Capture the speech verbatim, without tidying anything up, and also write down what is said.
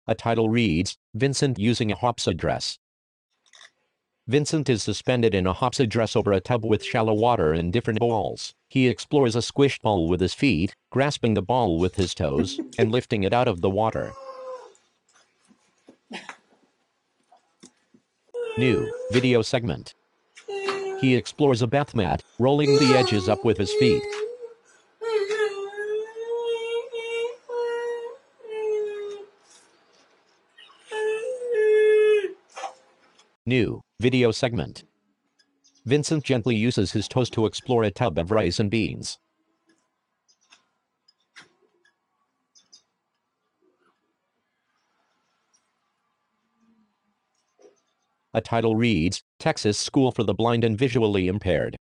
A title reads, Vincent using a Hopsa dress. Vincent is suspended in a Hopsa dress over a tub with shallow water and different balls. He explores a squished ball with his feet, grasping the ball with his toes, and lifting it out of the water. New video segment. He explores a bath mat, rolling the edges up with his feet. New video segment. Vincent gently uses his toes to explore a tub of rice and beans. A title reads, Texas School for the Blind and Visually Impaired.